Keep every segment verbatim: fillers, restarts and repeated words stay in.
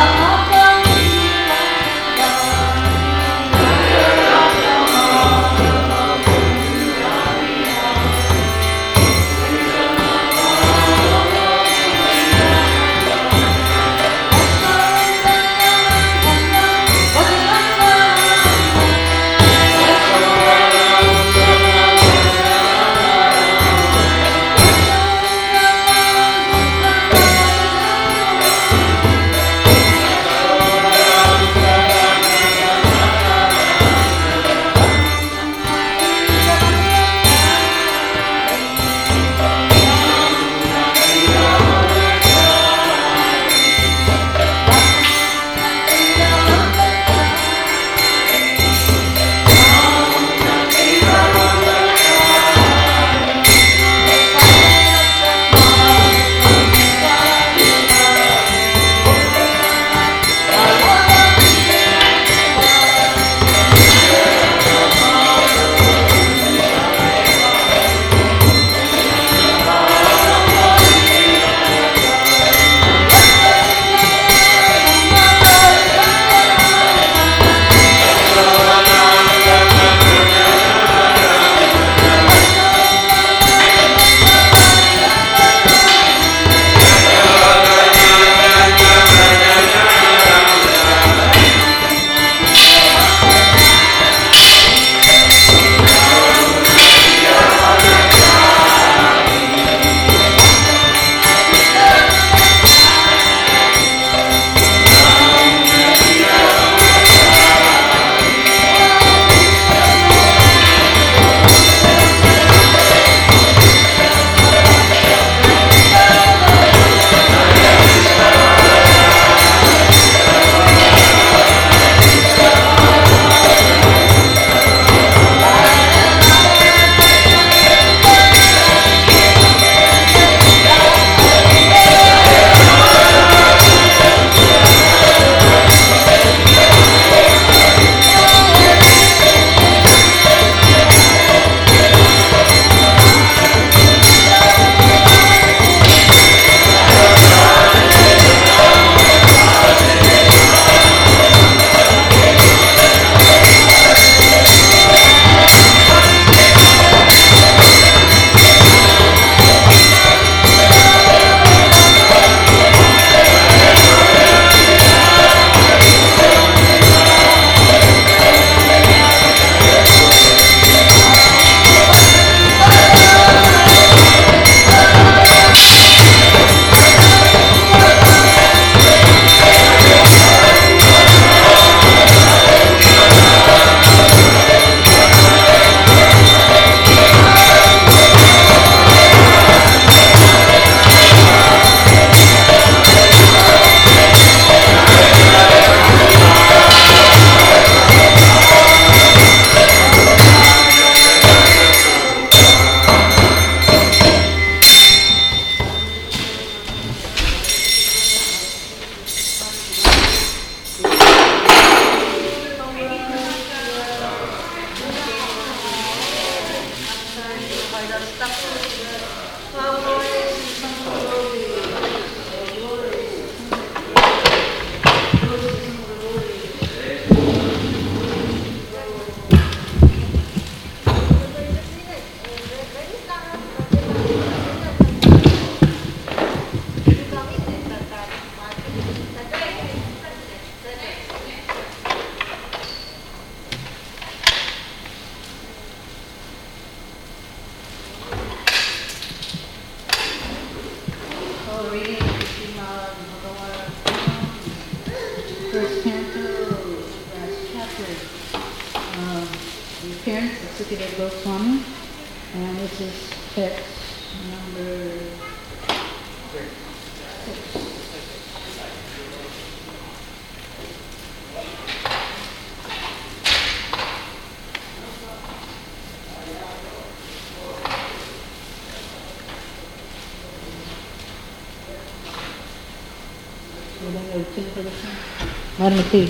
Varmati.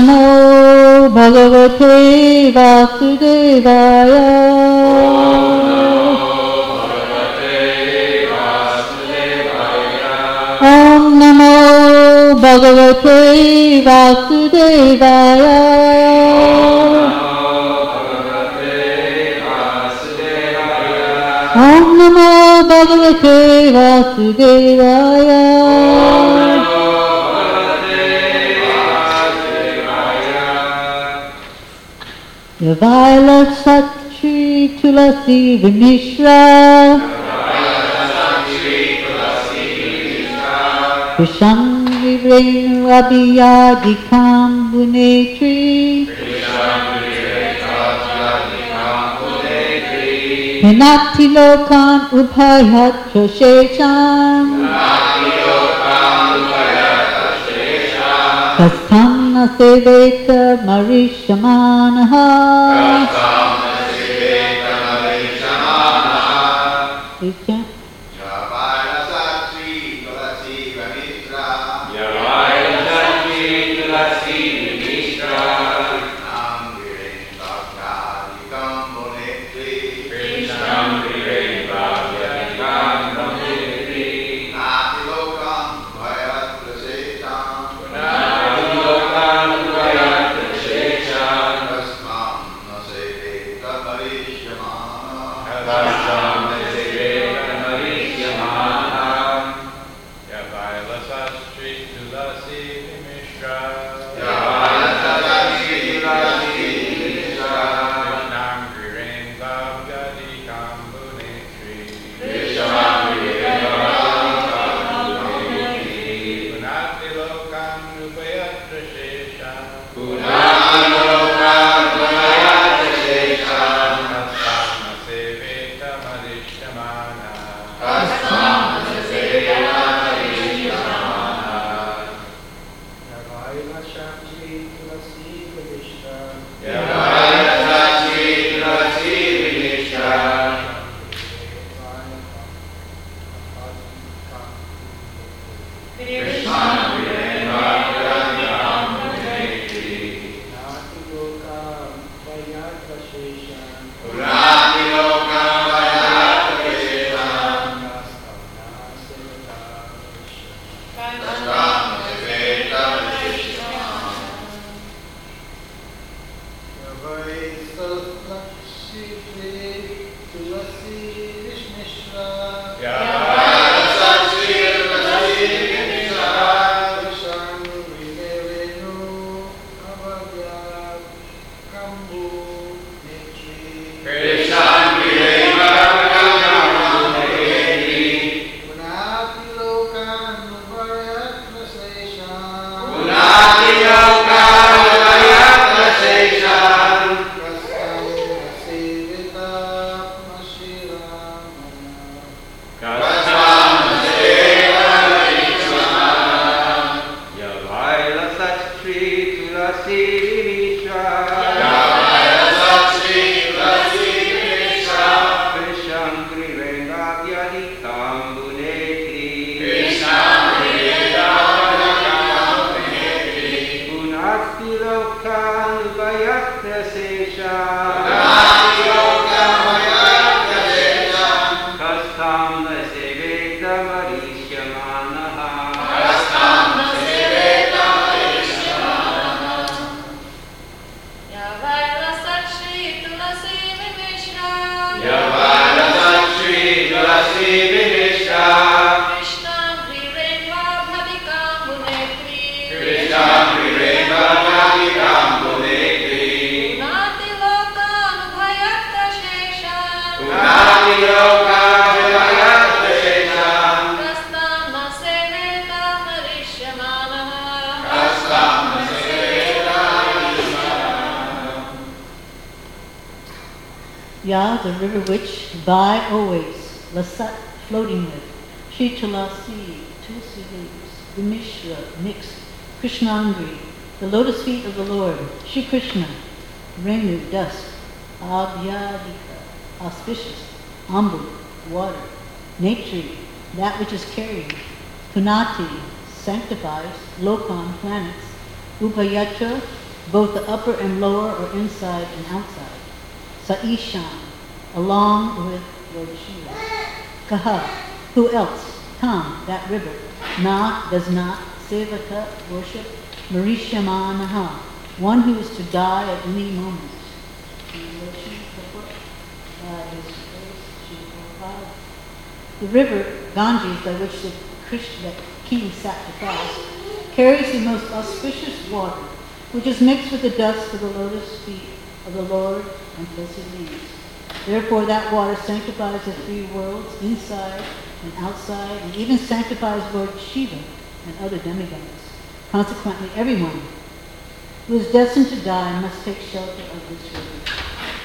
Namo Bhagavate Vasudevaya. Om Namo Bhagavate Vasudevaya. Om Namo Bhagavate Vasudevaya. Yavala Satri Tulasi Vimishra Vishangri Renu Abhiyadikam Bunetri Vinati Lokan Ubhayatra Shesham Kastam Naseveta Marishamanaha. Please chant. Ya, the river which by always, Lasat floating with, Shri Tulasi, Tulsi leaves, the Mishra mixed, Krishnangri, the lotus feet of the Lord, Shri Krishna, Renu, dust, Abhyadika, auspicious, Ambu, water, Netri, that which is carrying, Punati, sanctifies, Lokan, planets, Upayatra, Both the upper and lower are inside and outside. Saishan, along with Lord Shiva. Kaha, who else? Tam, that river. Na does not. Sevaka, worship. Marishamanaha, one who is to die at any moment. The river Ganges, by which the Krishna king sat to fast, carries the most auspicious water, which is mixed with the dust of the lotus feet of the Lord and blessed leaves. Therefore that water sanctifies the three worlds, inside and outside, and even sanctifies Lord Shiva and other demigods. Consequently, everyone who is destined to die must take shelter of this river.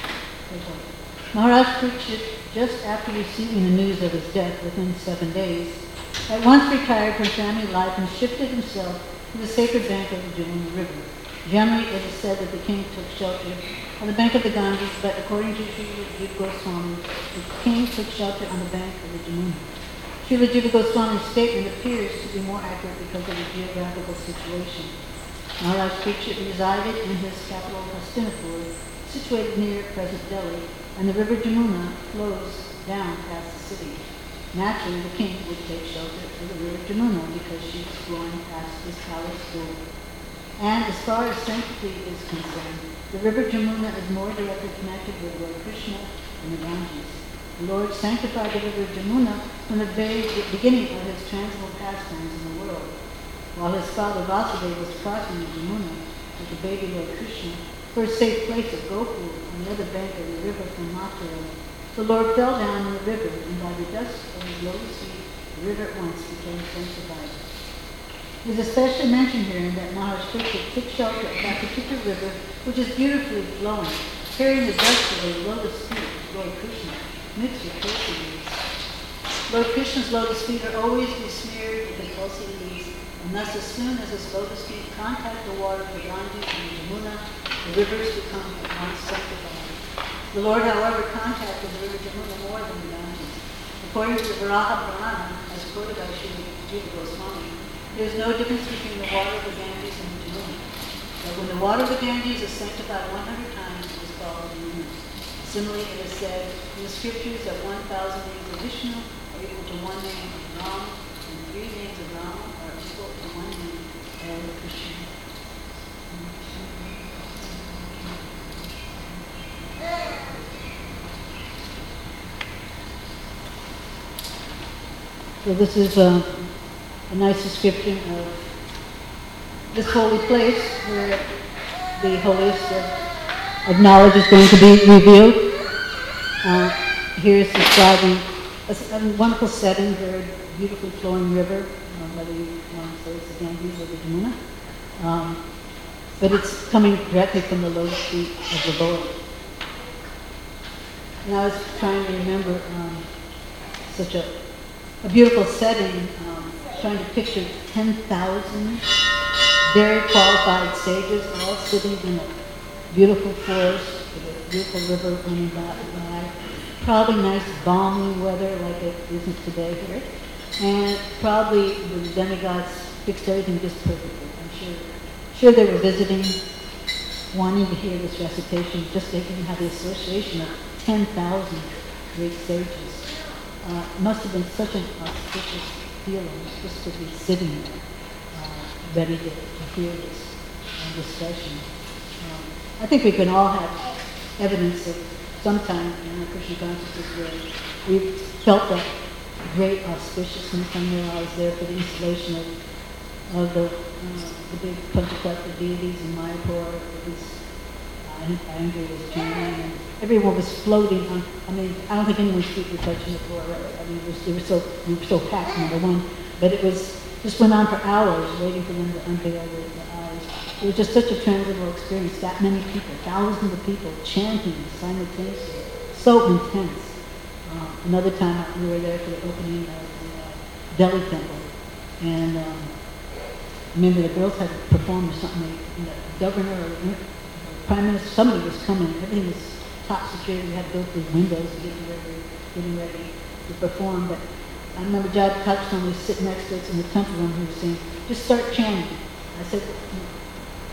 Maharaj Parikshit, just after receiving the news of his death within seven days, at once retired from family life and shifted himself to the sacred bank of the Jamuna River. Generally, it is said that the king took shelter on the bank of the Ganges, but according to Srila Jiva Goswami, the king took shelter on the bank of the Jamuna. Srila Jiva Goswami's statement appears to be more accurate because of the geographical situation. Maharaj Parikshit resided in his capital Hastinapur, situated near present Delhi, and the river Jamuna flows down past the city. Naturally, the king would take shelter of the river Jamuna because she is flowing past his palace door. And as far as sanctity is concerned, the river Jamuna is more directly connected with Lord Krishna and the Ganges. The Lord sanctified the river Jamuna from the very beginning of his transital pastimes in the world. While his father Vasudeva was crossing the Jamuna with the baby Lord Krishna for a safe place at Gokul on the other bank of the river from Mathura, the Lord fell down in the river, and by the dust of his lotus feet, the river at once became sanctified. It is especially mentioned here that Maharaj Parikshit took shelter of that particular river, which is beautifully flowing, carrying the dust of the lotus feet of Lord Krishna, mixed with tulsi leaves. Lord Krishna's lotus feet are always besmeared with the tulsi leaves, and thus as soon as his lotus feet contact the water of the Ganges and the Jamuna, the rivers become at once sanctified. The Lord, however, contacted the river Jamuna more than the Ganges. According to the Varaha Purana, as quoted by Srila Jiva Goswami, there is no difference between the water of the Ganges and the Jamuna. But when the water of the Ganges is sanctified one hundred times, it is called Jamuna. Similarly, it is said in the scriptures that one thousand names of Vishnu are equal to one name of Ram, and three names of Rama are equal to one name of Krishna. So this is a, a nice description of this holy place where the holiest of, of knowledge is going to be revealed. Uh, here is describing a, a wonderful setting, very beautifully flowing river, uh, whether you want to say it's the Ganges or the Jamuna. Um, but it's coming directly from the lotus feet of the Lord. And I was trying to remember um, such a, a beautiful setting, um, trying to picture ten thousand very qualified sages all sitting in a beautiful forest with a beautiful river running by. Probably nice balmy weather like it isn't today here. And probably the demigods fixed everything just perfectly. I'm sure, sure they were visiting, wanting to hear this recitation, just they can have the association of ten thousand great sages. Uh, it must have been such an auspicious feeling just to be sitting uh, ready to, to hear this uh, discussion. Um, I think we can all have evidence of sometime in our Krishna consciousness where we felt that great auspiciousness. I know I was there for the installation of, of the, uh, the big Panchatattva deities in Mayapur. It was uh, Andrew was chanting, and everyone was floating on. I mean, I don't think anyone's feet were touching the floor. I mean, it was, they were so we were so packed, number one. But it was just went on for hours, waiting for them to unveil the, the eyes. It was just such a transcendental experience. That many people, thousands of people chanting simultaneously, so intense. Uh, another time we were there for the opening of the uh, Delhi temple, and um, I remember the girls had to perform or something. They, the governor or the prime minister, somebody was coming. Everything was top security. We had to go through windows to get ready, getting ready to perform. But I remember Jad Touchstone was sitting next to us in the temple room. He was saying, "Just start chanting." I said,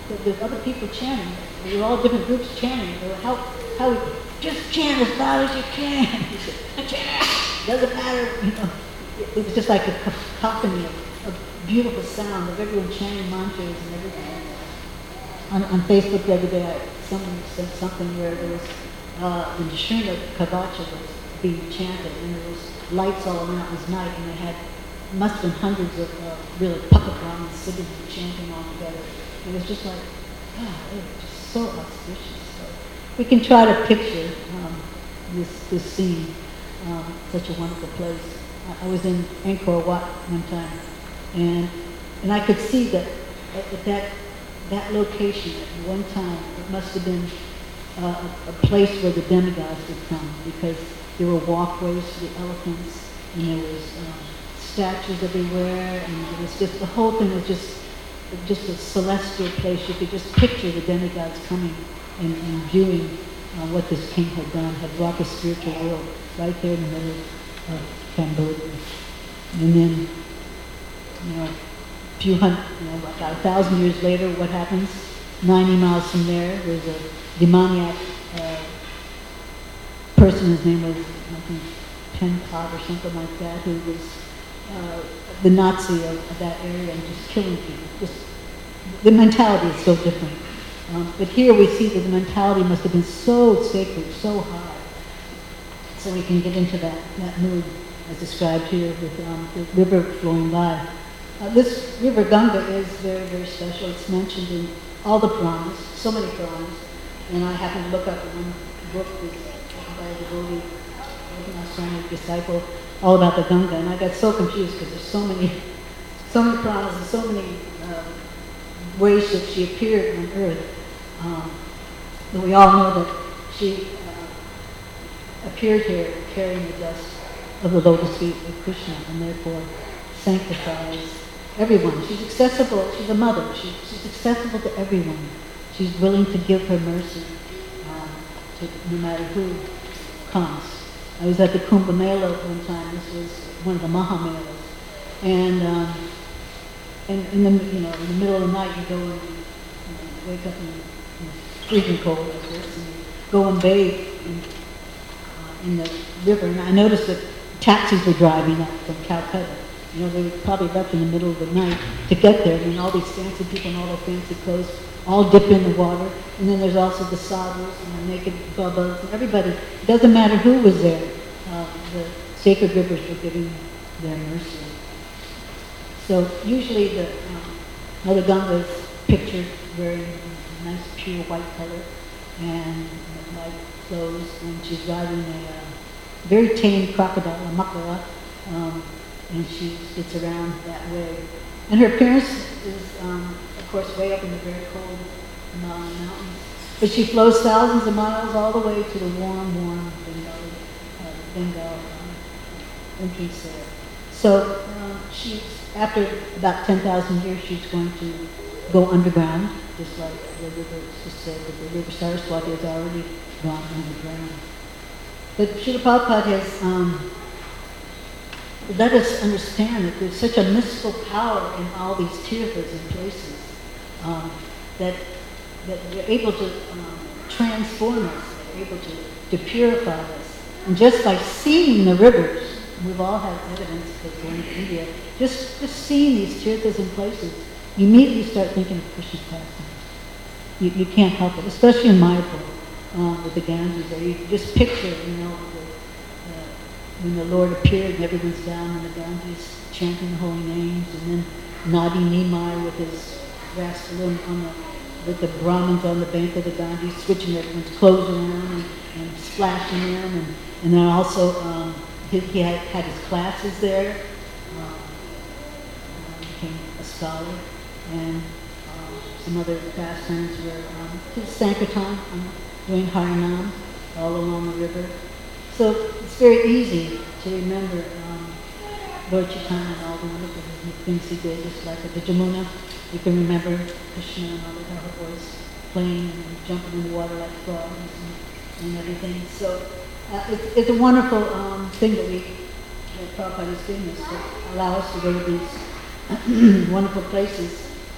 there- there's other people chanting. We were all different groups chanting. They were, how, how, just chant as loud as you can. He said, chant, doesn't matter, you know. It, it was just like a cacophony of, of beautiful sound of everyone chanting mantras and everything. On, on Facebook the other day, I, someone said something where there was, uh, the Nishrina Kavacha was being chanted, and there was lights all around. It was night, and they had, must have been hundreds of uh, really puppet Brahmins sitting and chanting all together. It was just like, oh, it was just so auspicious. So we can try to picture um, this this scene, um, such a wonderful place. I, I was in Angkor Wat one time, and and I could see that at, at that that location at one time it must have been uh, a, a place where the demigods would come, because there were walkways for the elephants, and there was um, statues everywhere, and it was just, the whole thing was just just a celestial place. You could just picture the demigods coming and, and viewing uh, what this king had done, had brought the spiritual world right there in the middle of Cambodia. And then, you know, a few hundred, you know, about a thousand years later, what happens? ninety miles from there, there's a demoniac uh, person, his name was, I think, Pen Pot or something like that, who was uh, the Nazi of, of that area and just killing people. Just, the mentality is so different. Um, but here we see that the mentality must have been so sacred, so high. So we can get into that, that mood as described here with um, the river flowing by. Uh, this river Ganga is very, very special. It's mentioned in all the Puranas, so many Puranas. And I happened to look up one book by a devotee, a Swami disciple, all about the Ganga, and I got so confused because there's so many, so many Puranas and so many uh, ways that she appeared on earth. Um, but we all know that she uh, appeared here carrying the dust of the lotus feet of Krishna, and therefore sanctifies everyone. She's accessible. She's a mother. She, she's accessible to everyone. She's willing to give her mercy um, to no matter who comes. I was at the Kumbh Mela one time. This was one of the Maha Melas, and um, and in the you know in the middle of the night you go and you, you know, wake up in, in freezing cold like this, and you go and bathe in, uh, in the river. And I noticed that taxis were driving up from Calcutta. You know, they were probably left in the middle of the night to get there. I mean, all these fancy people in all their fancy clothes all dip in the water. And then there's also the sadhus and the naked babas and everybody. It doesn't matter who was there. Uh, the sacred rivers were giving their mercy. So usually the um, Mother Ganga is pictured wearing a nice pure white color and white clothes, and she's riding a uh, very tame crocodile, a makara, um, and she gets around that way. And her appearance is, um, of course, way up in the very cold uh, mountains. But she flows thousands of miles all the way to the warm, warm Bengal, uh, Bengal um, entrance there. So uh, she's, after about ten thousand years, she's going to go underground, just like the river, just said that the river Saraswati has already gone underground. But Srila Prabhupada has um, let us understand that there's such a mystical power in all these tirthas and places um, that that they're able to um, transform us, they're able to, to purify us. And just by seeing the rivers, we've all had evidence of going to India, just, just seeing these tirthas and places, you immediately start thinking of Krishna's pastimes. You, you can't help it, especially in Mayapur uh, with the Ganges there. You just picture, you know, when the Lord appeared and everyone's down in the Ganges chanting the holy names, and then Nadi Nimai with his rascal on the, with the Brahmins on the bank of the Ganges, switching everyone's clothes around and, and splashing them, and, and then also um, he, he had, had his classes there, um, uh, became a scholar, and um, some other pastimes were um, his Sankirtan, um, doing Harinam all along the river. So it's very easy to remember um, Lord Chaitanya and all the wonderful things he did, just like at the Jamuna. You can remember Krishna and all the how it was playing and jumping in the water like frogs and, and everything. So uh, it's, it's a wonderful um, thing that we, that Prabhupada is doing us, to allow us to go to these wonderful places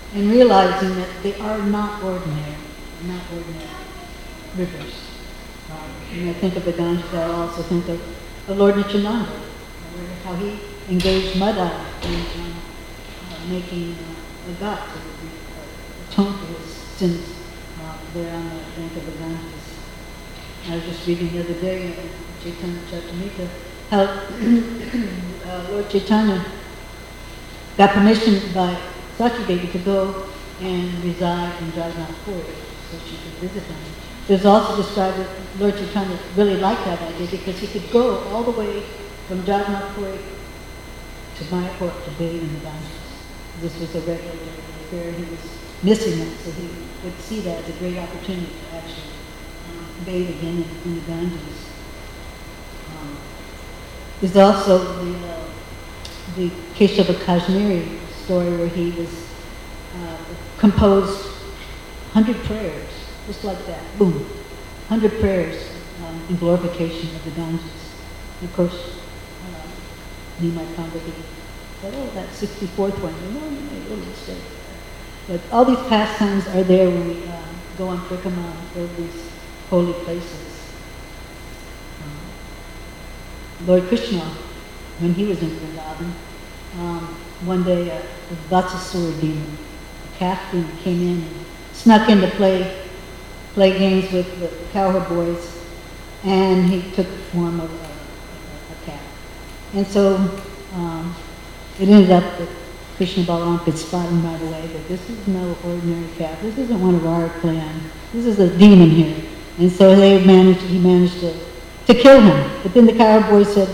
and realizing that they are not ordinary, not ordinary rivers. Um, when I think of the Ganges, I also think of, of Lord Nityananda, how he engaged Madhava in um, uh, making uh, a ghat, so that he uh, atone for his sins uh, there on the bank of the Ganges. I was just reading the other day in Chaitanya Charitamrita how uh, Lord Chaitanya got permission by Sakya Devi to go and reside in Jagannath Puri so she could visit him. It was also described that Lord Chaitanya really liked that idea because he could go all the way from Jagannath Puri to Mayapur to bathe in the Ganges. This was a regular affair. He was missing it, so he would see that as a great opportunity to actually um, bathe again in, in the Ganges. Um, there's also the, uh, the Keshava Kashmiri story where he was uh, composed one hundred prayers, just like that, boom, one hundred prayers um, in glorification of the Ganges. And of course, uh, Nimai Kambhati said, oh, that sixty-fourth one, you know, you made a little mistake. But all these pastimes are there when we uh, go on Parikrama or these holy places. Um, Lord Krishna, when he was in Vrindavan, um, one day uh, a Vatsasura demon, a calf demon, came in and snuck in to play, play games with the cowherd boys, and he took the form of a, a, a calf. And so um, it ended up that Krishna Balaram could spot him right away, that this is no ordinary calf. This isn't one of our clan. This is a demon here. And so they managed, he managed to, to kill him. But then the cowherd boy said,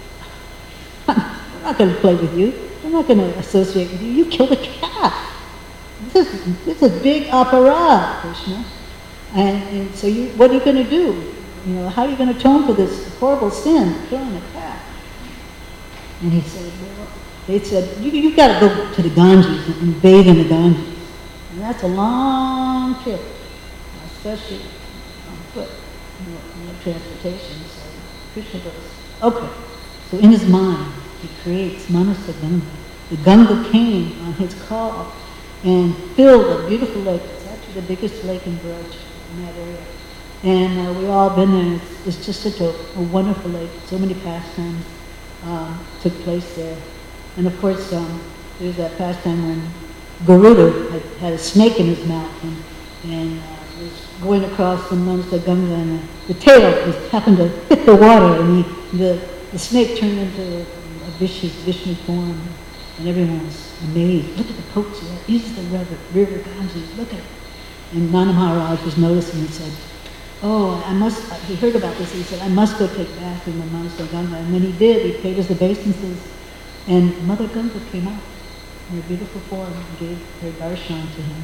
I'm not going to play with you. I'm not going to associate with you. You killed a calf. This is, this is big aparad, Krishna. And, and so you, what are you going to do? You know, how are you going to atone for this horrible sin, killing a calf? And he said, well, they said, you, you've got to go to the Ganges and, and bathe in the Ganges. And that's a long trip, especially on foot, you know, no transportation. So Krishna goes, okay. So in his mind, he creates Manasa Ganga. The Ganga came on his call and filled a beautiful lake. It's actually the biggest lake in Braj, in that area. And uh, we've all been there. It's, it's just such a, a wonderful lake. So many pastimes um, took place there. And of course, um, there's that pastime when Garuda had, had a snake in his mouth and, and uh, was going across the Manasa Ganga, and uh, the tail was, happened to hit the water, and he, the, the snake turned into a vicious Vishnu form, and everyone was amazed. Look at the potency. That is the river, river Ganges. Look at it. And Nanda Maharaj was noticing and said, oh, I must, he heard about this, he said, I must go take bath in the Manasa Ganga. And when he did, he paid his obeisances, and Mother Ganga came out in her beautiful form and gave her darshan to him.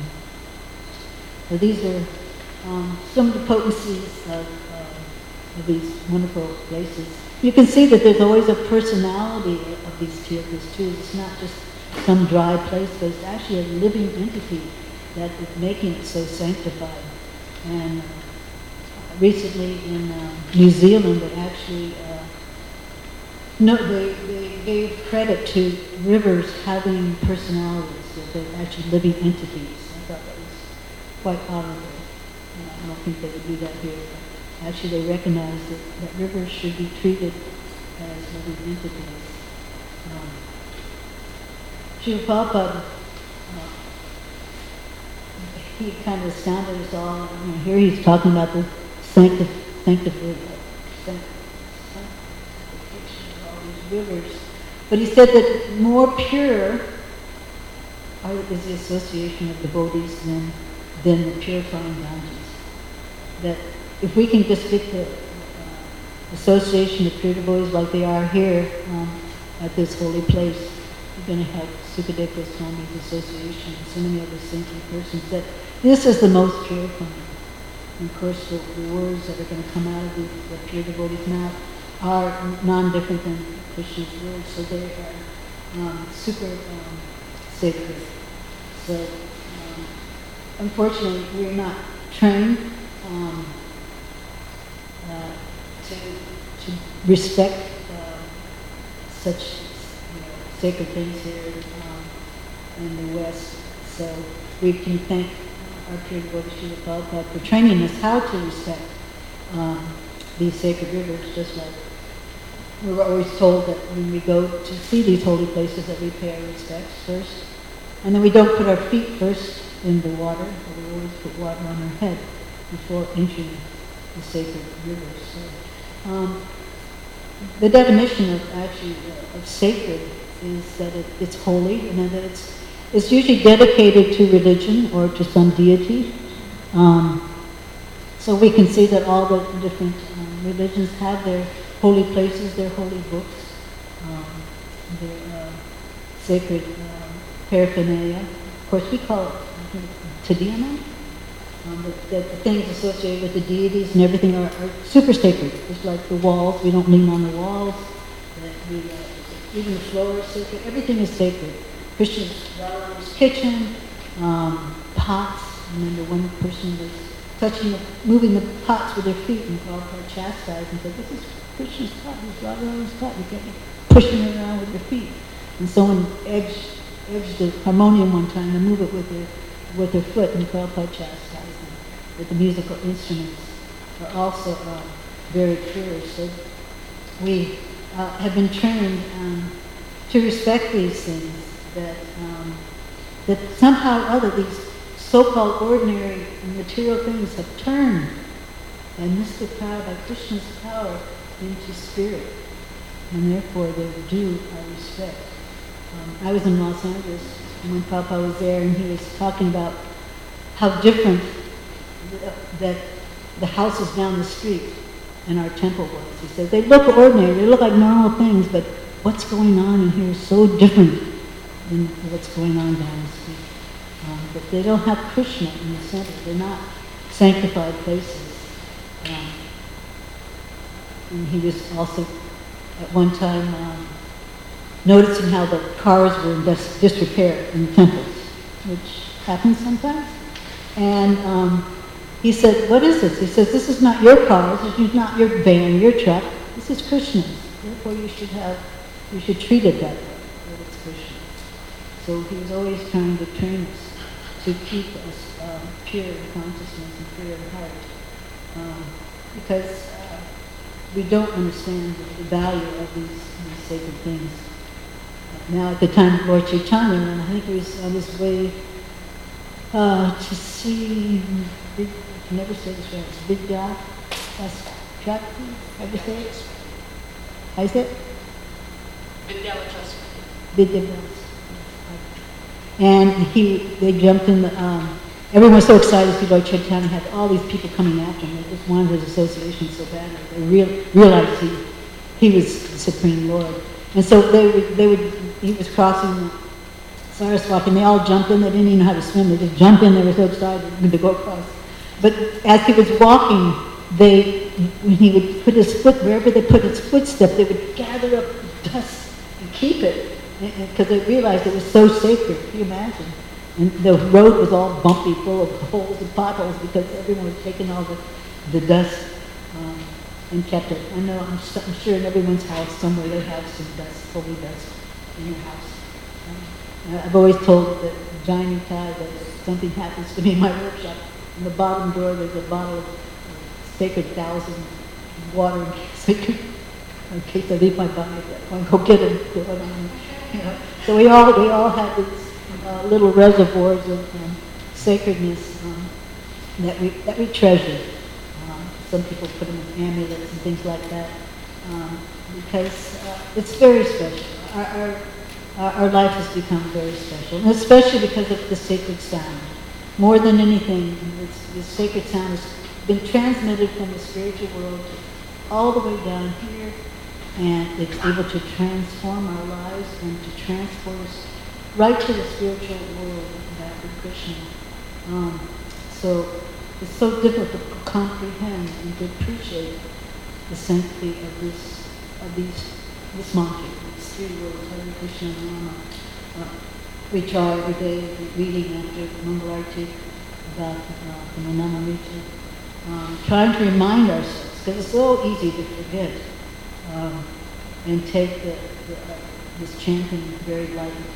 So these are um, some of the potencies of, uh, of these wonderful places. You can see that there's always a personality of these tirthas too. It's not just some dry place, but it's actually a living entity that is making it so sanctified. And uh, recently in uh, New Zealand, they actually uh, no, they, they gave credit to rivers having personalities, that they're actually living entities. I thought that was quite honorable. You know, I don't think they would do that here. But actually, they recognize that, that rivers should be treated as living entities. Um, Srila Prabhupada, uh, he kind of astounded us all. You know, here he's talking about the sanctif- sanctification of all these rivers. But he said that more pure are, is the association of devotees than, than the purifying Ganges. That if we can just get the uh, association of pure devotees like they are here um, at this holy place, we're going to have Sukadeva Goswami's association and so many other saintly persons, that this is the most purifying. And of course, the, the words that are going to come out of the, the pure devotee's mouth are non-different than Krishna's words, so they are um, super um, sacred. So, um, unfortunately, we're not trained um, uh, to, to respect uh, such you know, sacred things here um, in the West. so we can thank our pure devotee Srila Prabhupada for training us how to respect um, these sacred rivers, just like we're always told that when we go to see these holy places that we pay our respects first. And then we don't put our feet first in the water, but we always put water on our head before entering the sacred rivers. So, um, the definition of actually uh, of sacred is that it, it's holy, and that it's it's usually dedicated to religion or to some deity. Um, so we can see that all the different um, religions have their holy places, their holy books, um, their uh, sacred uh, paraphernalia. Of course, we call it Tadiyana. Um, the, the, the things associated with the deities and everything are, are super sacred. Just like the walls, we don't lean on the walls. That we, uh, even the floor is sacred. Everything is sacred. Krishna's Radharani's kitchen, um, pots. I remember one person was touching, the, moving the pots with their feet, and Prabhupada chastised and said, "This is Krishna's pot. This is Radharani's pot. You can't be pushing it around with your feet." And someone edged, edged the harmonium one time to move it with their with their foot, and Prabhupada chastised them. That the musical instruments are also uh, very pure. So we uh, have been trained um, to respect these things, that um, that somehow or other these so-called ordinary material things have turned by mystic power, by Krishna's power, into spirit, and therefore they due our respect. Um, I was in Los Angeles when Papa was there, and he was talking about how different th- that the houses down the street and our temple was. He said, they look ordinary, they look like normal things, but what's going on in here is so different than what's going on down the street. Um, but they don't have Krishna in the center. They're not sanctified places. Um, and he was also, at one time, um, noticing how the cars were in dis- disrepair in the temples, which happens sometimes. And um, he said, what is this? He says, this is not your cars, this is not your van, your truck, this is Krishna's. Therefore you should have, you should treat it that way, that it's Krishna. So he was always trying to train us to keep us uh, pure in consciousness and pure in heart. Um, because uh, we don't understand the value of these, these sacred things. Now, at the time of Lord Chaitanya, and I think he was on his way uh, to see, I can never say this right, Vidya, Shakti, ever say it? How is it? Vidya. And he, they jumped in the, um, everyone was so excited to see Lord Chaitanya had all these people coming after him. They just wanted his association so bad. They real, realized he, he was the Supreme Lord. And so they would, they would, he was crossing the Saraswati, and they all jumped in. They didn't even know how to swim. They just jumped in. They were so excited to go across. But as he was walking, they, when he would put his foot, wherever they put his footstep, they would gather up dust and keep it, because they realized it was so sacred. Can you imagine? And the road was all bumpy, full of holes and potholes, because everyone was taking all the, the dust. Um, and kept it. I know, I'm, I'm sure in everyone's house somewhere they have some dust, holy dust in your house. Um, I've always told the Jaini Tai that if something happens to me in my workshop, in the bottom drawer there's a bottle of uh, sacred thousand water in case, I could, in case I leave my body at that point, go get it. Go it on, you know. So we all, we all have these uh, little reservoirs of um, sacredness um, that we that we treasure. Some people put them in amulets and things like that, um, because uh, it's very special. Our, our, our life has become very special, and especially because of the sacred sound. More than anything, this, this sacred sound has been transmitted from the spiritual world all the way down here, and it's able to transform our lives and to transport us right to the spiritual world back with Krishna. Um, so. It's so difficult to comprehend and to appreciate the sanctity of this, of these, this mantra, these three words, Hare Krishna Nama. Uh, we try every day reading after Mangalarti about uh, the Manamamrita, um, trying to remind ourselves, because it's so easy to forget, um, and take the, the, uh, this chanting very lightly.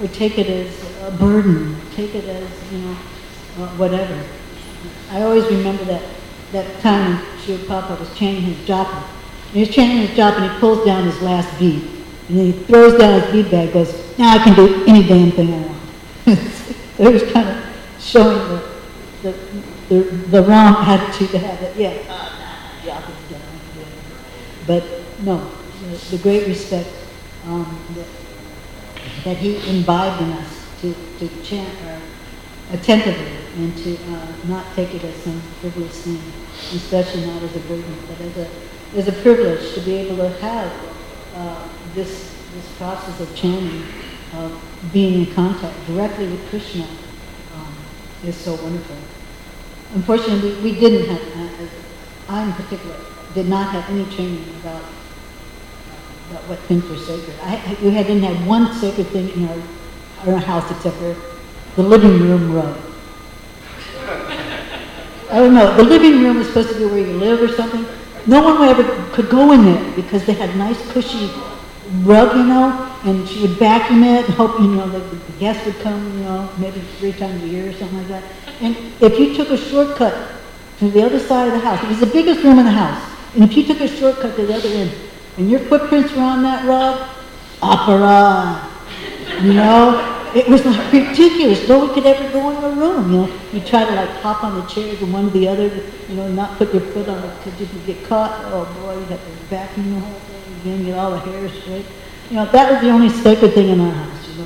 or take it as a burden, take it as, you know, uh, whatever. I always remember that, that time when Srila Prabhupada was chanting his japa. And he was chanting his japa and he pulls down his last bead. And then he throws down his bead bag and goes, now I can do any damn thing I want. So he was kind of showing the, the, the, the wrong attitude to have that, yeah, uh, nah, japa's done. Yeah. But no, the, the great respect um, that, that he imbibed in us to, to chant uh, attentively and to uh, not take it as some frivolous thing, especially not as a burden, but as a, as a privilege to be able to have uh, this, this process of chanting, of being in contact directly with Krishna um, is so wonderful. Unfortunately, we didn't have, uh, I in particular, did not have any training about about what things were sacred. I, we had, didn't have one sacred thing in our, our house except for the living room rug. I don't know, the living room was supposed to be where you live or something. No one ever could go in there because they had nice cushy rug, you know, and she would vacuum it and hope, you know, that the guests would come, you know, maybe three times a year or something like that. And if you took a shortcut to the other side of the house, it was the biggest room in the house, and if you took a shortcut to the other end, and your footprints were on that rug, opera, you know? It was like ridiculous. No one could ever go in the room, you know? You try to like hop on the chairs and one or the other, you know, not put your foot on it because you could get caught. Oh boy, you have to vacuum the whole thing again, get all the hair straight. You know, that was the only sacred thing in our house, you know?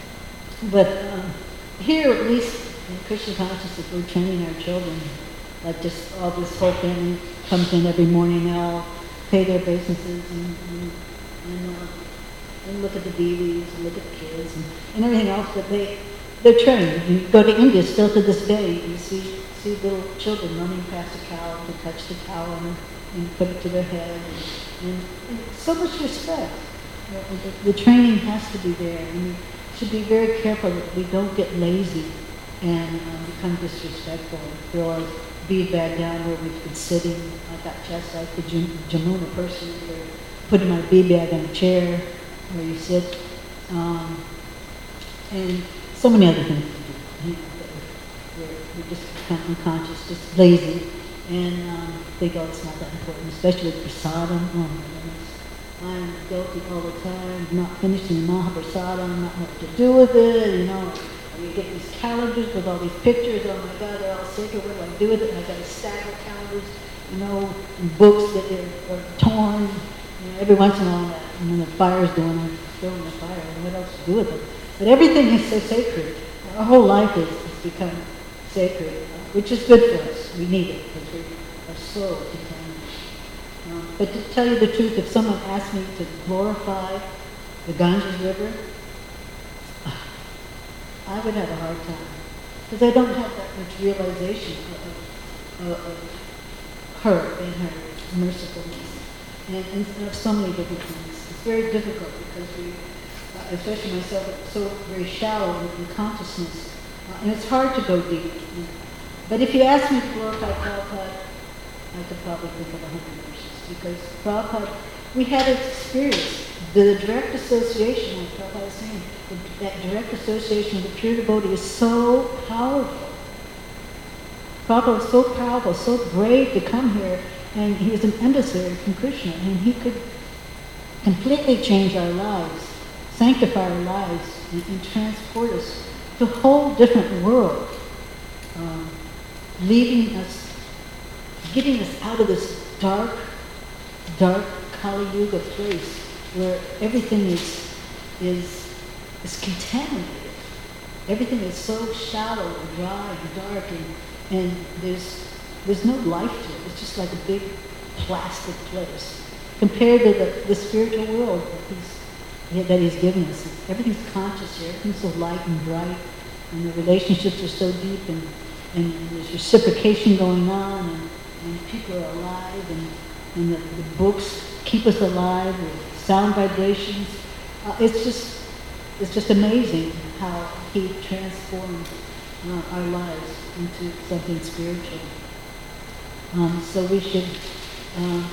But um, here, at least in Krishna consciousness, we're training our children. Like just all this whole family comes in every morning, they all pay their obeisances and, and, and, uh, and look at the D Vs and look at the kids and, and everything else, but they, they're trained. You go to India, still to this day, you see, see little children running past a cow to touch the cow and, and put it to their head. And, and, and so much respect. You know, the, the training has to be there, and we should be very careful that we don't get lazy and um, become disrespectful, throw our bead bag down where we've been sitting. I got chastised for Jam- Jamuna personally for putting my bead bag on a chair where you sit. Um, and so many other things to do. You know, we're, we're just become unconscious, just lazy, and um, think, oh, it's not that important, especially with prasadam. Oh my goodness. I'm guilty all the time, not finishing the Mahaprasadam, not what to do with it, you know. You get these calendars with all these pictures, oh my God, they're all sacred, what do I do with it? And I got a stack of calendars, you know, and books that are, are torn. You know, every once in a while, when the fire's going, I throw in the fire, and what else to do with it? But everything is so sacred. Our whole life is, has become sacred, uh, which is good for us. We need it, because we are so contaminated. Um, but to tell you the truth, if someone asked me to glorify the Ganges River, I would have a hard time, because I don't have that much realization of, of, of her and her mercifulness, and, and of so many different things. It's very difficult because we, uh, especially myself, are so very shallow in, in consciousness, uh, and it's hard to go deep. You know. But if you ask me to glorify Prabhupada, I could probably think of a hundred verses, because Prabhupada, we had an experience, the direct association, like Prabhupada was saying, that direct association with the pure devotee is so powerful. Prabhupada was so powerful, so brave to come here, and he was an emissary from Krishna, and he could completely change our lives, sanctify our lives, and, and transport us to a whole different world, um, leaving us, getting us out of this dark, dark Kali Yuga place where everything is is is contaminated. Everything is so shallow and dry and dark, and, and there's there's no life to it. It's just like a big plastic place compared to the, the spiritual world that he's, that he's given us. Everything's conscious here. Everything's so light and bright, and the relationships are so deep, and, and, and there's reciprocation going on, and, and people are alive, and, and the, the books keep us alive with sound vibrations. Uh, it's just It's just amazing how he transformed uh, our lives into something spiritual. Um, so we should uh,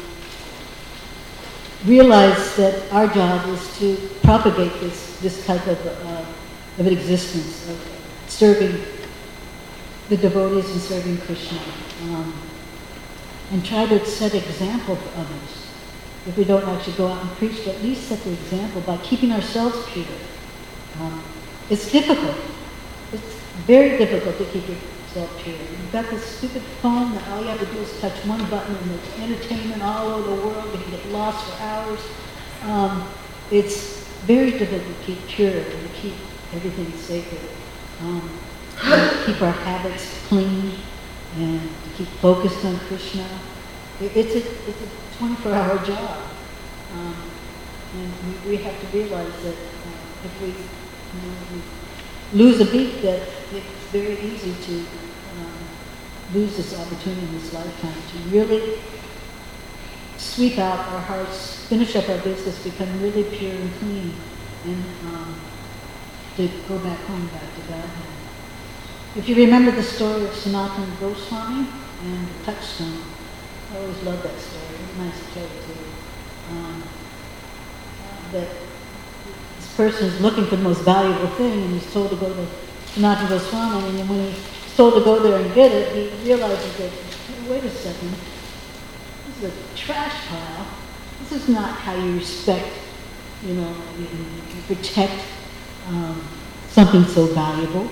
realize that our job is to propagate this this type of uh, of existence, of serving the devotees and serving Krishna. Um, and try to set example for others. If we don't actually go out and preach, but at least set the example by keeping ourselves pure. Um, it's difficult. It's very difficult to keep yourself pure. You've got this stupid phone that all you have to do is touch one button and there's entertainment all over the world. You can get lost for hours. Um, it's very difficult to keep pure and to keep everything sacred. Um, to keep our habits clean and to keep focused on Krishna. It, it's, a, it's a twenty-four hour job. Um, and we, we have to realize that uh, if we, you know, we lose a beat, that it's very easy to um, lose this opportunity in this lifetime to really sweep out our hearts, finish up our business, become really pure and clean, and um, to go back home, back to Godhead. If you remember the story of Sanatana Goswami and the touchstone, I always love that story. It's nice to tell it to you. Um, uh, that this person is looking for the most valuable thing, and he's told to go to Sanatana Goswami, and then when he's told to go there and get it, he realizes that, hey, wait a second, this is a trash pile. This is not how you respect, you know, you, you protect um, something so valuable.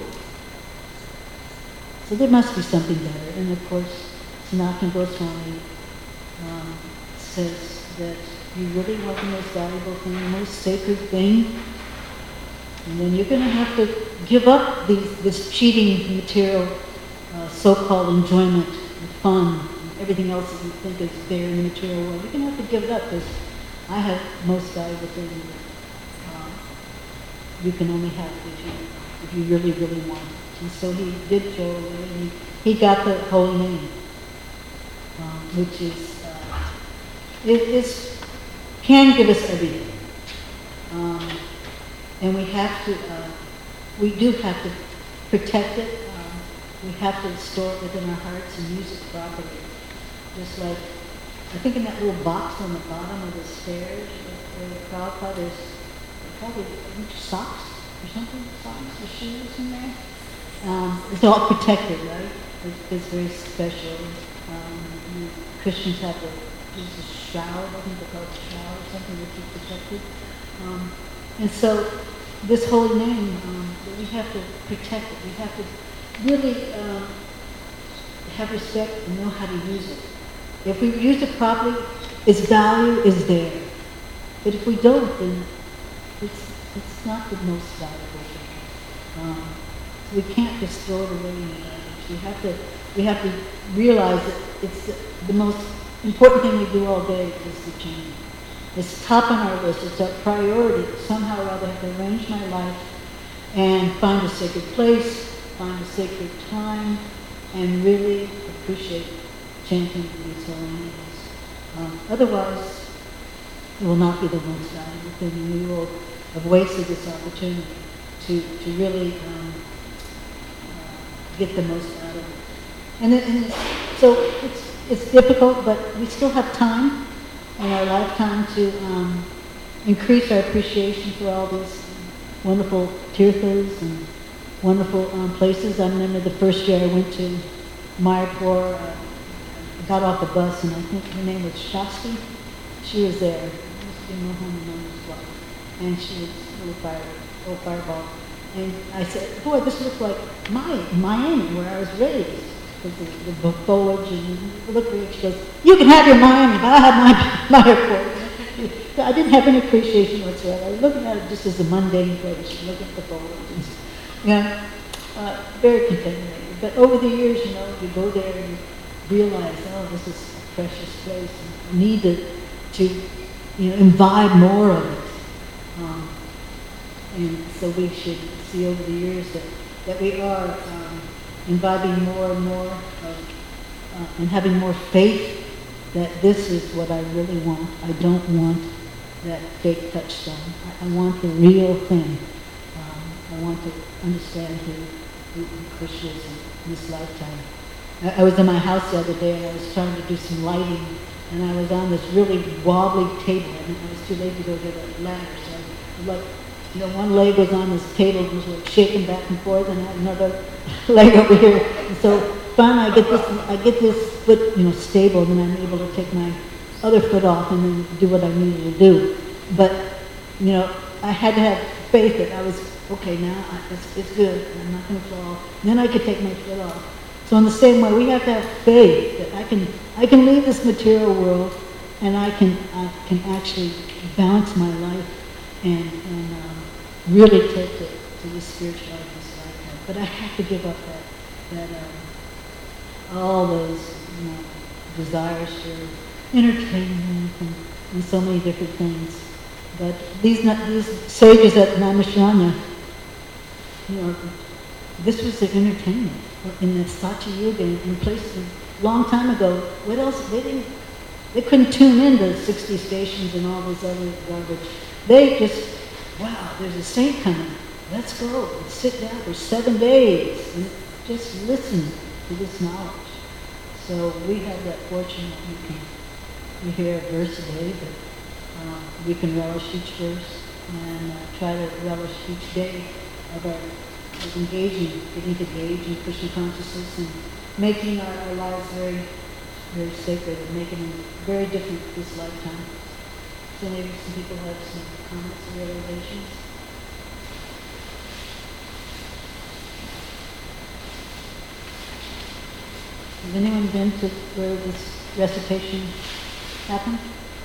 So there must be something better. And of course, Sanatana Goswami um, says that you really want the most valuable thing, the most sacred thing, and then you're going to have to give up these, this cheating material, uh, so-called enjoyment and fun, and everything else that you think is there in the material world. You're going to have to give it up because I have the most valuable thing that um, you can only have if you, if you really, really want it. And so he did throw away, and he, he got the holy name, um, which is, uh, it is, can give us everything. Um, and we have to, uh, we do have to protect it. Um, we have to store it within our hearts and use it properly. Just like, I think in that little box on the bottom of the stairs, where the Prabhupada, there's probably socks or something, socks or shoes in there. Um, it's all protected, right? It's, it's very special. Um, you, Christians have to use a shroud, I think they call it a shroud or something to keep protected. Um, and so this holy name, um, we have to protect it. We have to really um, have respect and know how to use it. If we use it properly, its value is there. But if we don't, then it's, it's not the most valuable thing. Um, We can't just throw it away in the garbage. We have to, we have to realize that it's the, the most important thing we do all day is the change. It's top on our list. It's our priority. Somehow or other, I have to arrange my life and find a sacred place, find a sacred time, and really appreciate chanting these holy names. Um, otherwise, it will not be the most valuable thing. We will have wasted this opportunity to, to really um, get the most out of it. And, it, and it's, so it's, it's difficult, but we still have time in our lifetime to um, increase our appreciation for all these wonderful tirthas and wonderful um, places. I remember the first year I went to Mayapur, uh, I got off the bus, and I think her name was Shasti. She was there. It must be Mohammed wife. And she was a little fire, little fireball. And I said, boy, this looks like my Miami, where I was raised. Because the, the foliage and look great. She goes, you can have your Miami, but I have my, my airport. I didn't have any appreciation whatsoever. I was looking at it just as a mundane place, looking at the foliage. And, you know, uh, very contaminated. But over the years, you know, you go there and you realize, oh, this is a precious place. And you need to, to, you know, imbibe more of it. Um, and so we should see over the years that, that we are um, imbibing more and more of, uh, and having more faith that this is what I really want. I don't want that fake touchstone. I, I want the real thing. Um, I want to understand who, who Krishna is in this lifetime. I, I was in my house the other day and I was trying to do some lighting, and I was on this really wobbly table, and I was too late to go get a ladder, so I was like you know, one leg was on this table and was like shaking back and forth, and I had another leg over here. And so finally, I get this, I get this foot, you know, stable, and then I'm able to take my other foot off and then do what I needed to do. But you know, I had to have faith that I was okay. Now I, it's, it's good. I'm not going to fall. And then I could take my foot off. So in the same way, we have to have faith that I can, I can leave this material world, and I can, I can actually balance my life and, and um, really take it to the spiritual life this lifetime. But I have to give up that, that um, all those you know, desires for entertainment and, and so many different things. But these these sages at Naimisharanya, you know, this was their entertainment in the Satya Yuga in places a long time ago. What else? They didn't. They couldn't tune into sixty stations and all this other garbage. They just, wow, there's a saint coming. Let's go and sit down for seven days and just listen to this knowledge. So we have that fortune that we can we hear a verse a day, but uh, we can relish each verse and uh, try to relish each day of our of engaging, getting to engage in Krishna consciousness and making our, our lives very, very sacred and making them very different this lifetime. So maybe some people have some comments or realizations. Has anyone been to where this recitation happened?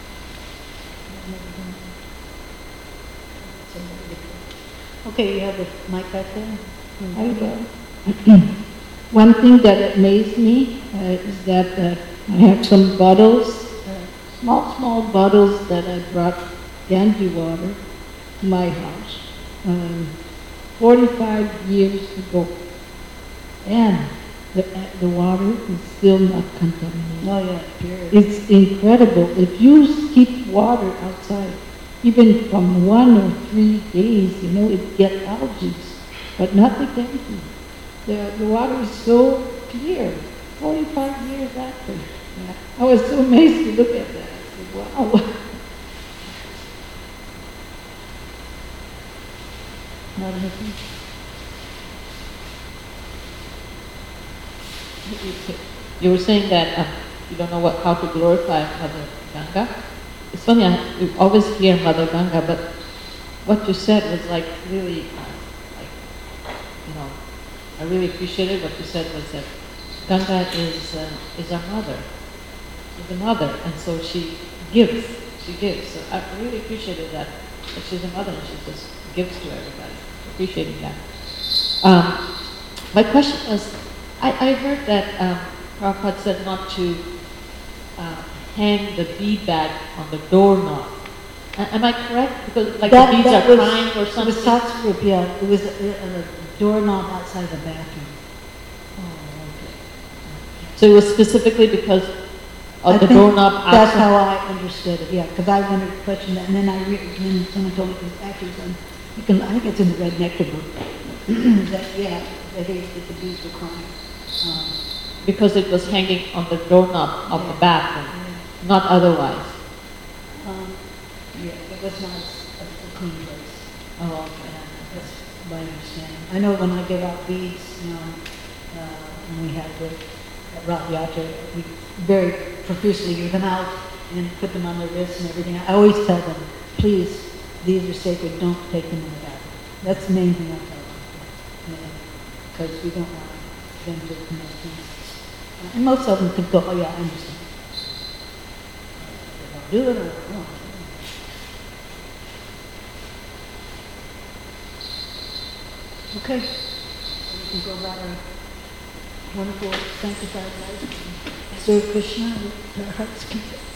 Okay, you have the mic back there. I will. One thing that amazed me uh, is that uh, I have some bottles, uh, small, small bottles that I brought Ganges water to my house um, forty-five years ago. And the, uh, the water is still not contaminated. Oh yeah, pure. It's incredible. If you keep water outside, even from one or three days, you know, it gets algae, but not the Ganges. The, the water is so clear, forty-five years after. Yeah. I was so amazed to look at that. I said, wow. Not anything. You were saying that um, you don't know what, how to glorify Mother Ganga. It's funny, I we always hear Mother Ganga, but what you said was like really, uh, like, you know, I really appreciated what you said was that Ganga is uh, is our mother, is a mother, and so she gives, she gives. So I really appreciated that, that she's a mother and she just gives to everybody. Appreciating that. Um, my question was, I, I heard that um, Prabhupada said not to uh, hang the bead bag on the doorknob. A- am I correct? Because like That- the beads that are was- crying or It something? was Satsvarup, yeah. It was a, a, a doorknob outside the bathroom. Oh, okay. So it was specifically because of I the think doorknob outside? That's how I understood it, yeah, because I wondered, questioned that, and then I re- and then someone told me it was actually done. You can, I think it's in the Red Nectar book. that yeah, that they, that the beads were crying. Um, Because it was hanging on the doorknob of Yeah. the bathroom, yeah. not otherwise. Um, yeah, it was not a, a clean place. Oh, okay. Yeah, that's my understanding. I know when I give out beads, you know, uh, when we have the at Rath Yatra, we very profusely give them out and put them on their wrists and everything. I always tell them, please, these are sacred, don't take them in the bathroom. That's the main thing I tell them. Because we don't want them to commit things. Uh, and most of them could go, oh yeah, I understand. They don't do it or they don't. Okay, so we can go about our wonderful sanctified life. Serve Krishna with our hearts content.